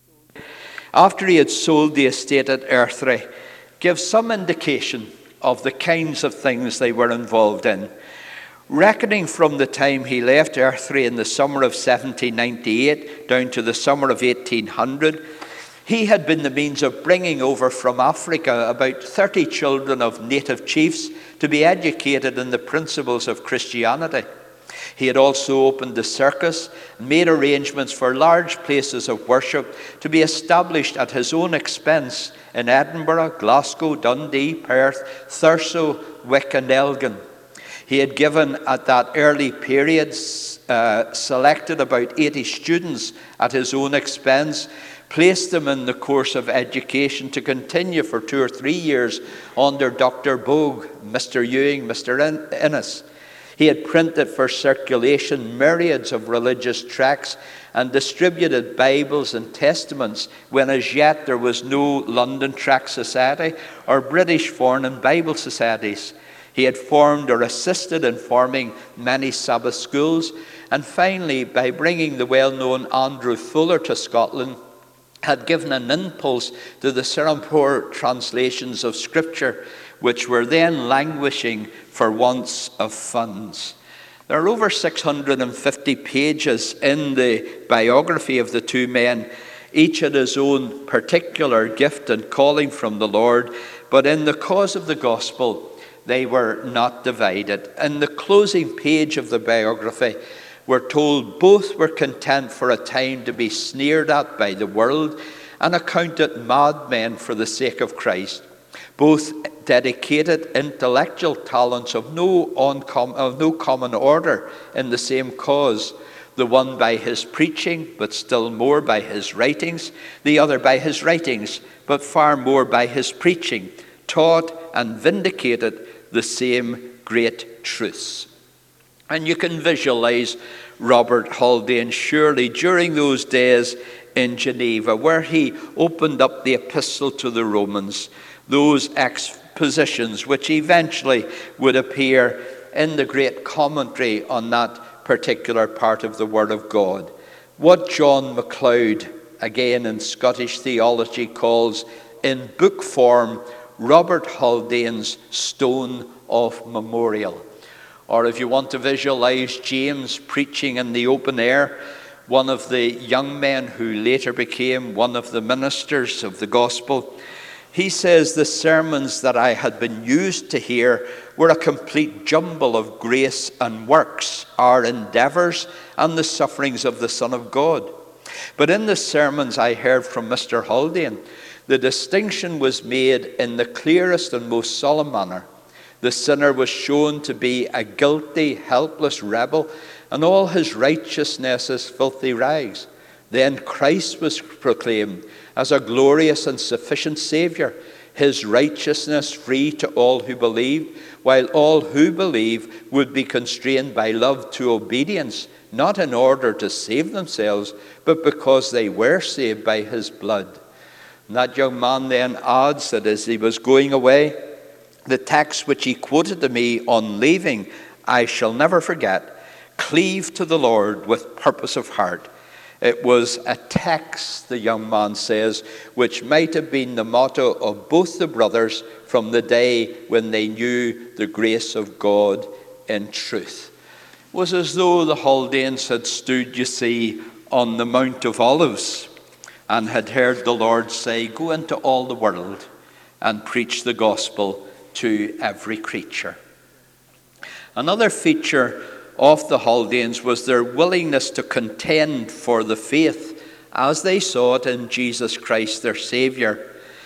after he had sold the estate at Earthry, gives some indication of the kinds of things they were involved in. Reckoning from the time he left Earthry in the summer of seventeen ninety-eight down to the summer of eighteen hundred, he had been the means of bringing over from Africa about thirty children of native chiefs to be educated in the principles of Christianity. He had also opened the circus and made arrangements for large places of worship to be established at his own expense in Edinburgh, Glasgow, Dundee, Perth, Thurso, Wick and Elgin. He had given at that early period, uh, selected about eighty students at his own expense, placed them in the course of education to continue for two or three years under Doctor Bogue, Mister Ewing, Mister Innes. He had printed for circulation myriads of religious tracts and distributed Bibles and Testaments when as yet there was no London Tract Society or British Foreign and Bible Societies. He had formed or assisted in forming many Sabbath schools, and finally, by bringing the well-known Andrew Fuller to Scotland, had given an impulse to the Serampore translations of Scripture, which were then languishing for want of funds. There are over six hundred fifty pages in the biography of the two men. Each had his own particular gift and calling from the Lord, but in the cause of the gospel, they were not divided. In the closing page of the biography, we're told both were content for a time to be sneered at by the world and accounted madmen for the sake of Christ. Both dedicated intellectual talents of no, uncom- of no common order in the same cause, the one by his preaching, but still more by his writings, the other by his writings, but far more by his preaching, taught and vindicated the same great truths. And you can visualize Robert Haldane surely during those days in Geneva, where he opened up the epistle to the Romans, those expositions which eventually would appear in the great commentary on that particular part of the Word of God. What John MacLeod, again in Scottish theology, calls in book form Robert Haldane's Stone of Memorial. Or if you want to visualize James preaching in the open air, one of the young men who later became one of the ministers of the gospel, he says, the sermons that I had been used to hear were a complete jumble of grace and works, our endeavors and the sufferings of the Son of God. But in the sermons I heard from Mister Haldane, the distinction was made in the clearest and most solemn manner. The sinner was shown to be a guilty, helpless rebel, and all his righteousness as filthy rags. Then Christ was proclaimed as a glorious and sufficient Saviour, his righteousness free to all who believe, while all who believe would be constrained by love to obedience, not in order to save themselves, but because they were saved by his blood. And that young man then adds that as he was going away, the text which he quoted to me on leaving, I shall never forget, cleave to the Lord with purpose of heart. It was a text, the young man says, which might have been the motto of both the brothers from the day when they knew the grace of God in truth. It was as though the Haldanes had stood, you see, on the Mount of Olives and had heard the Lord say, go into all the world and preach the gospel to every creature. Another feature of the Chaldeans was their willingness to contend for the faith as they saw it in Jesus Christ, their Saviour.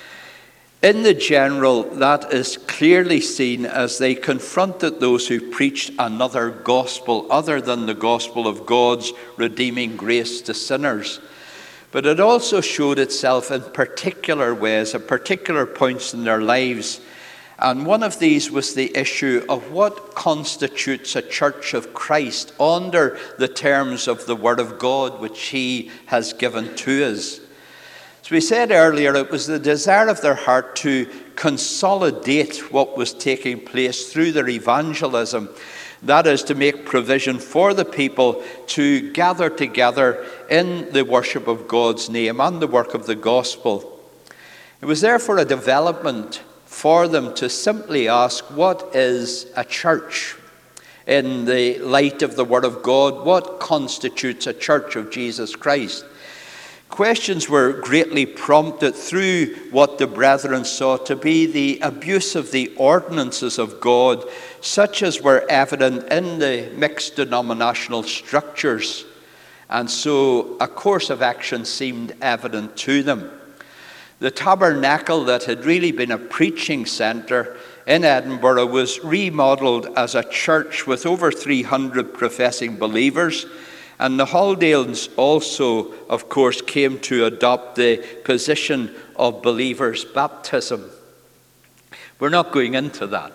In the general, that is clearly seen as they confronted those who preached another gospel other than the gospel of God's redeeming grace to sinners. But it also showed itself in particular ways, at particular points in their lives. And one of these was the issue of what constitutes a church of Christ under the terms of the Word of God which He has given to us. As we said earlier, it was the desire of their heart to consolidate what was taking place through their evangelism. That is, to make provision for the people to gather together in the worship of God's name and the work of the gospel. It was therefore a development for them to simply ask, what is a church? In the light of the Word of God, what constitutes a church of Jesus Christ? Questions were greatly prompted through what the brethren saw to be the abuse of the ordinances of God, such as were evident in the mixed denominational structures. And so a course of action seemed evident to them. The tabernacle that had really been a preaching centre in Edinburgh was remodelled as a church with over three hundred professing believers. And the Chaldeans also, of course, came to adopt the position of believers' baptism. We're not going into that.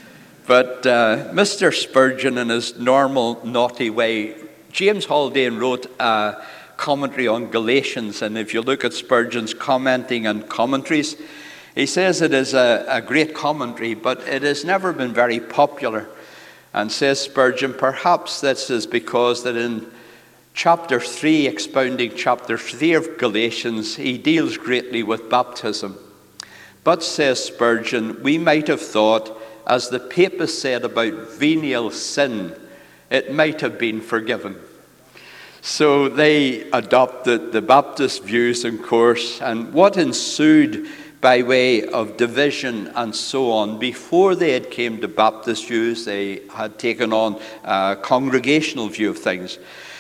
But uh, Mister Spurgeon, in his normal naughty way, James Haldane wrote a commentary on Galatians. And if you look at Spurgeon's commenting and commentaries, he says it is a, a great commentary, but it has never been very popular. And says Spurgeon, perhaps this is because that in chapter three, expounding chapter three of Galatians, he deals greatly with baptism. But, says Spurgeon, we might have thought, as the papists said about venial sin, it might have been forgiven. So they adopted the Baptist views and course, and what ensued by way of division and so on, before they had came to Baptist views, they had taken on a congregational view of things.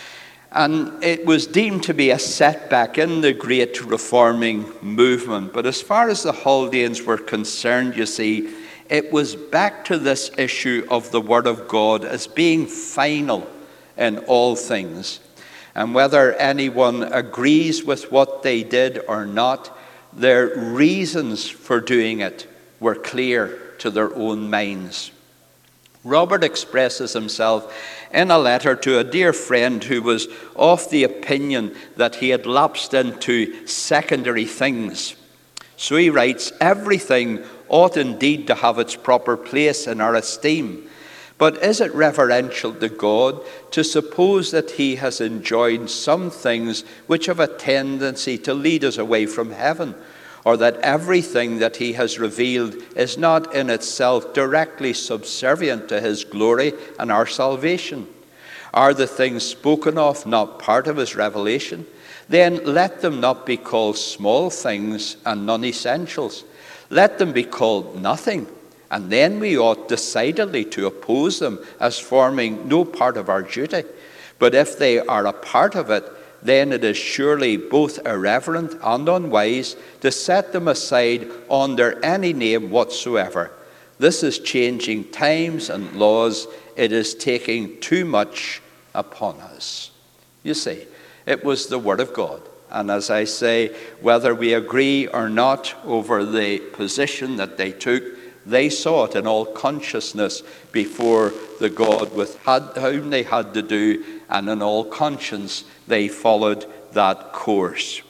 And it was deemed to be a setback in the great reforming movement. But as far as the Chaldeans were concerned, you see, it was back to this issue of the Word of God as being final in all things. And whether anyone agrees with what they did or not, their reasons for doing it were clear to their own minds. Robert expresses himself in a letter to a dear friend who was of the opinion that he had lapsed into secondary things. So he writes, everything ought indeed to have its proper place in our esteem. But is it reverential to God to suppose that he has enjoined some things which have a tendency to lead us away from heaven? Or that everything that he has revealed is not in itself directly subservient to his glory and our salvation? Are the things spoken of not part of his revelation? Then let them not be called small things and non-essentials. Let them be called nothing, and then we ought decidedly to oppose them as forming no part of our duty. But if they are a part of it, then it is surely both irreverent and unwise to set them aside under any name whatsoever. This is changing times and laws. It is taking too much upon us. You see, it was the Word of God. And as I say, whether we agree or not over the position that they took, they saw it in all consciousness before the God with whom they had to do, and in all conscience they followed that course.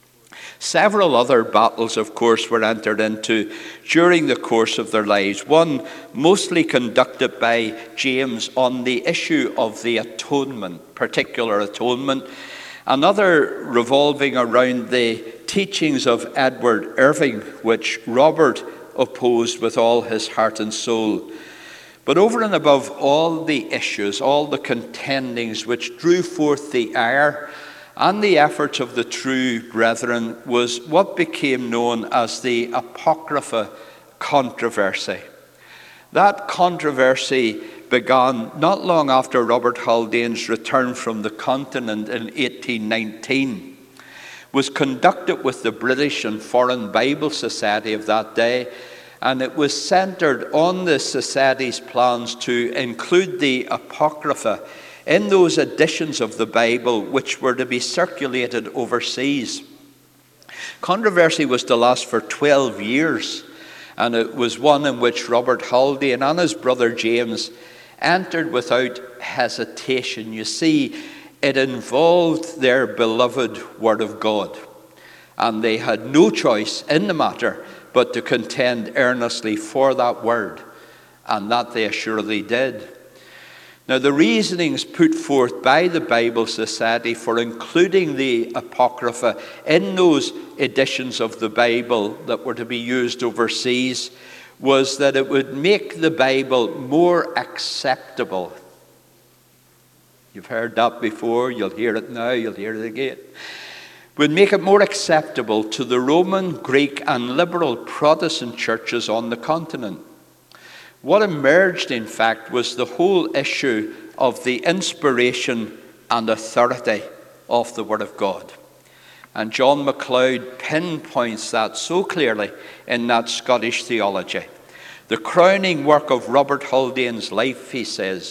Several other battles, of course, were entered into during the course of their lives. One mostly conducted by James on the issue of the atonement, particular atonement. Another revolving around the teachings of Edward Irving, which Robert opposed with all his heart and soul. But over and above all the issues, all the contendings which drew forth the ire and the efforts of the true brethren, was what became known as the Apocrypha controversy. That controversy began not long after Robert Haldane's return from the continent in eighteen nineteen, was conducted with the British and Foreign Bible Society of that day, and it was centered on the Society's plans to include the Apocrypha in those editions of the Bible which were to be circulated overseas. Controversy was to last for twelve years, and it was one in which Robert Haldane and his brother James entered without hesitation. You see, it involved their beloved Word of God, and they had no choice in the matter but to contend earnestly for that Word, and that they assuredly did. Now, the reasonings put forth by the Bible Society for including the Apocrypha in those editions of the Bible that were to be used overseas was that it would make the Bible more acceptable. You've heard that before, you'll hear it now, you'll hear it again. Would make it more acceptable to the Roman, Greek, and liberal Protestant churches on the continent. What emerged, in fact, was the whole issue of the inspiration and authority of the Word of God. And John MacLeod pinpoints that so clearly in that Scottish theology. The crowning work of Robert Haldane's life, he says,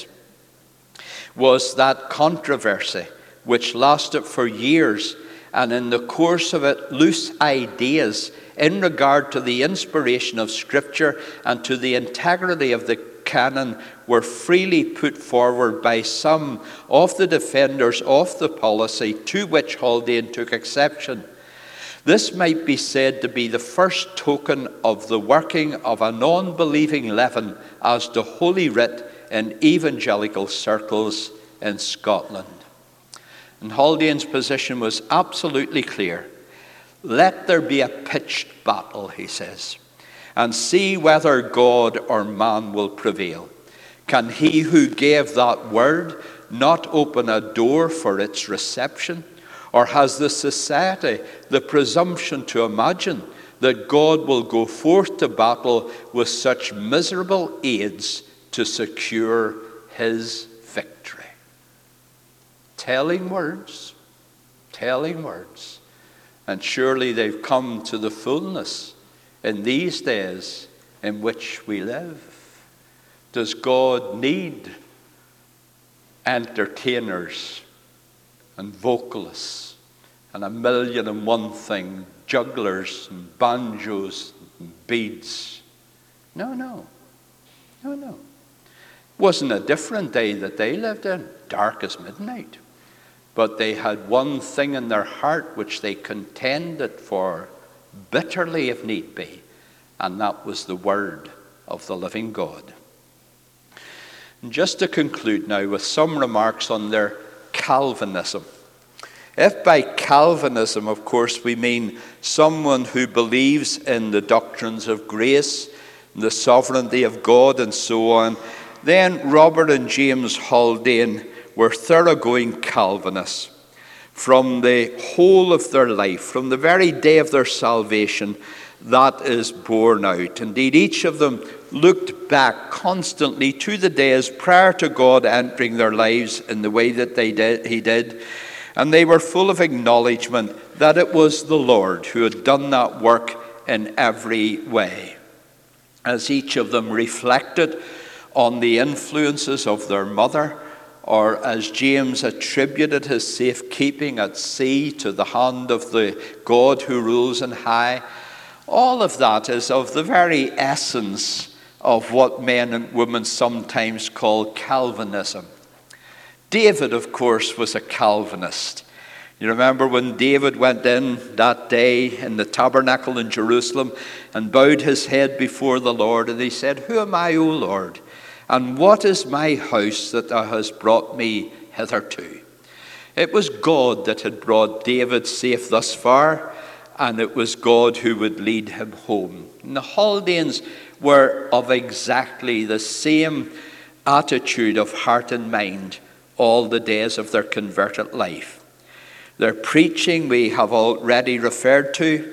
was that controversy which lasted for years, and in the course of it, loose ideas in regard to the inspiration of Scripture and to the integrity of the canon were freely put forward by some of the defenders of the policy to which Haldane took exception. This might be said to be the first token of the working of a non-believing leaven as to Holy Writ in evangelical circles in Scotland. And Haldane's position was absolutely clear. Let there be a pitched battle, he says, and see whether God or man will prevail. Can he who gave that word not open a door for its reception? Or has the society the presumption to imagine that God will go forth to battle with such miserable aids to secure his victory? Telling words, telling words. And surely they've come to the fullness in these days in which we live. Does God need entertainers and vocalists and a million and one thing, jugglers and banjos and beads? No, no. No, no. It wasn't a different day that they lived in, dark as midnight. But they had one thing in their heart which they contended for bitterly if need be, and that was the word of the living God. And just to conclude now with some remarks on their Calvinism. If by Calvinism, of course, we mean someone who believes in the doctrines of grace, the sovereignty of God, and so on, then Robert and James Haldane were thoroughgoing Calvinists. From the whole of their life, from the very day of their salvation, that is borne out. Indeed, each of them looked back constantly to the days prior to God entering their lives in the way that they did, he did, and they were full of acknowledgement that it was the Lord who had done that work in every way. As each of them reflected on the influences of their mother, or as James attributed his safekeeping at sea to the hand of the God who rules on high, all of that is of the very essence of what men and women sometimes call Calvinism. David, of course, was a Calvinist. You remember when David went in that day in the tabernacle in Jerusalem and bowed his head before the Lord, and he said, "Who am I, O Lord? And what is my house that thou hast brought me hitherto?" It was God that had brought David safe thus far, and it was God who would lead him home. And the Haldanes were of exactly the same attitude of heart and mind all the days of their converted life. Their preaching we have already referred to.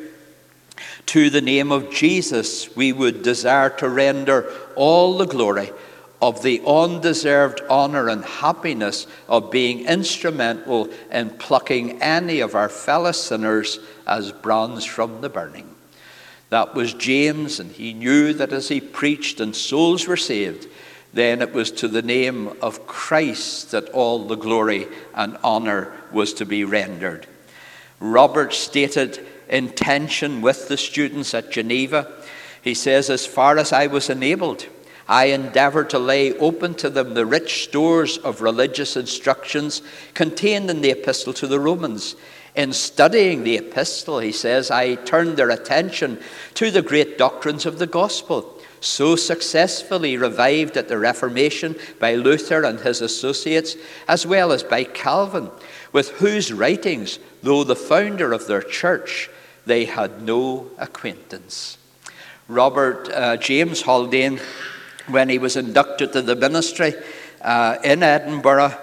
To the name of Jesus we would desire to render all the glory, of the undeserved honor and happiness of being instrumental in plucking any of our fellow sinners as brands from the burning. That was James, and he knew that as he preached and souls were saved, then it was to the name of Christ that all the glory and honor was to be rendered. Robert stated in tension with the students at Geneva, he says, as far as I was enabled, I endeavored to lay open to them the rich stores of religious instructions contained in the epistle to the Romans. In studying the epistle, he says, I turned their attention to the great doctrines of the gospel, so successfully revived at the Reformation by Luther and his associates, as well as by Calvin, with whose writings, though the founder of their church, they had no acquaintance. Robert uh, James Haldane, when he was inducted to the ministry uh, in Edinburgh,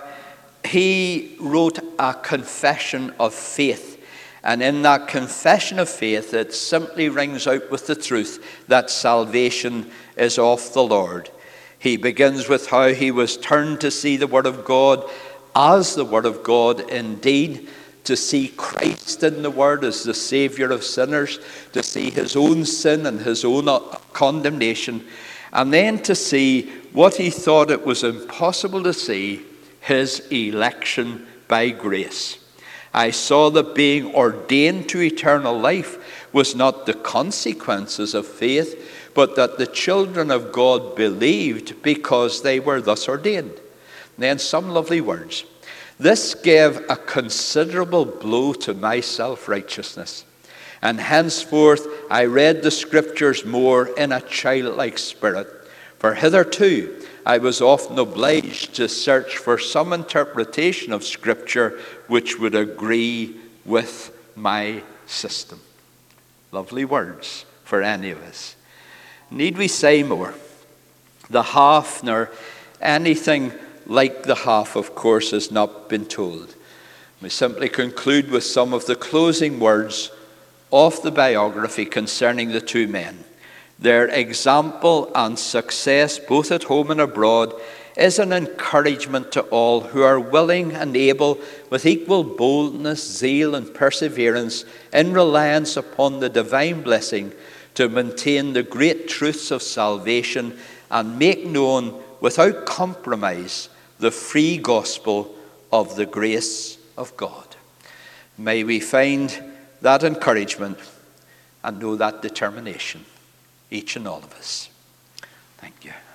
he wrote a confession of faith. And in that confession of faith, it simply rings out with the truth that salvation is of the Lord. He begins with how he was turned to see the Word of God as the Word of God indeed, to see Christ in the Word as the Savior of sinners, to see his own sin and his own condemnation, and then to see what he thought it was impossible to see, his election by grace. I saw that being ordained to eternal life was not the consequences of faith, but that the children of God believed because they were thus ordained. And then some lovely words. This gave a considerable blow to my self-righteousness. And henceforth I read the Scriptures more in a childlike spirit. For hitherto I was often obliged to search for some interpretation of Scripture which would agree with my system. Lovely words for any of us. Need we say more? The half, nor anything like the half, of course, has not been told. We simply conclude with some of the closing words of the biography concerning the two men. Their example and success, both at home and abroad, is an encouragement to all who are willing and able, with equal boldness, zeal, and perseverance, in reliance upon the divine blessing, to maintain the great truths of salvation and make known without compromise the free gospel of the grace of God. May we find that encouragement and know that determination, each and all of us. Thank you.